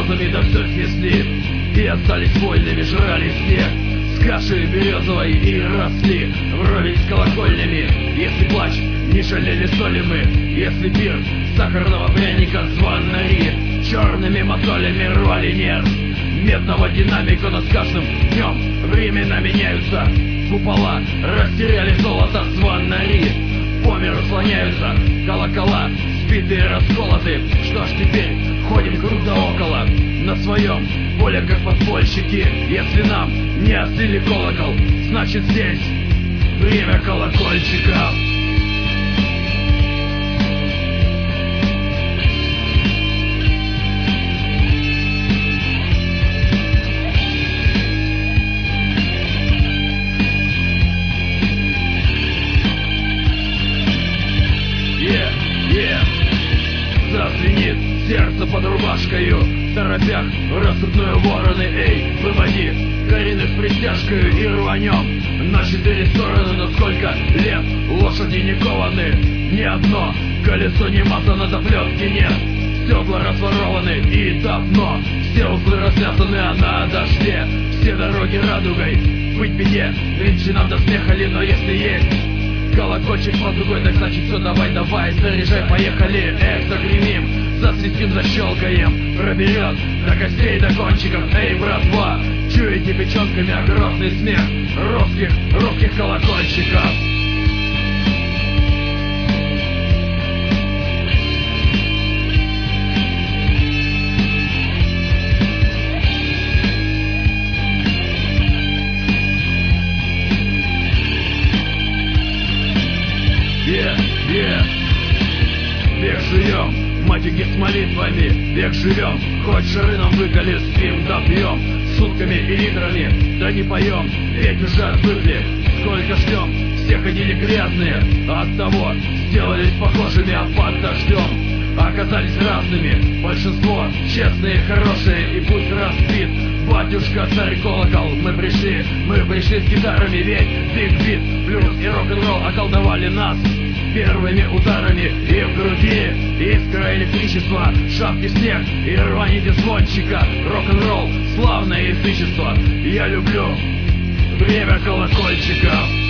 слезами да все снесли, и остались вольными, жрали снег с кашей березовой и росли вровень с колокольнями. Если плач, не жалели соли мы, если пир сахарного пряника звонари черными мозолями рвали нерв медного динамика, но с каждым днем времена меняются. Купола растеряли золото звонари, по миру слоняются колокола, сбитые, расколоты. Что ж теперь, ходим круг да около на своем поле, как подпольщики. Если нам не остыли колокол, значит здесь время колокольчиков. Зазвенит сердце под рубашкою, в торопях рассыпную вороны. Эй, выводи коренных притяжкою и рванем на 4 стороны. Но сколько лет лошади не кованы, ни одно колесо не мазано, до плетки нет, седла разворованы и давно, все узлы развязаны, а на дожде все дороги радугой. Быть беде, нынче нам до смеха ли, но если есть колокольчик под другой, так значит все, давай, заряжай, поехали. Эх, загремим, засвистим, защелкаем, проберет до костей, до кончиков. Эй, братва, чуете печенками грозный смех русских колокольчиков. Век живем, матики с молитвами, век живем, хоть шары нам выколи, спим да пьем, сутками и литрами, да не поем, ведь уже отвыкли. Сколько ждем, все ходили грязные, от того сделались похожими, а под дождем оказались разными. Большинство честные, хорошие, и пусть разбит батюшка царь колокол. Мы пришли с гитарами, ведь биг-бит, блюз и рок-н-ролл околдовали нас первыми ударами, и в груди искра электричества, шапки снег и рваните звончика. Рок-н-ролл, славное язычество, я люблю время колокольчиков.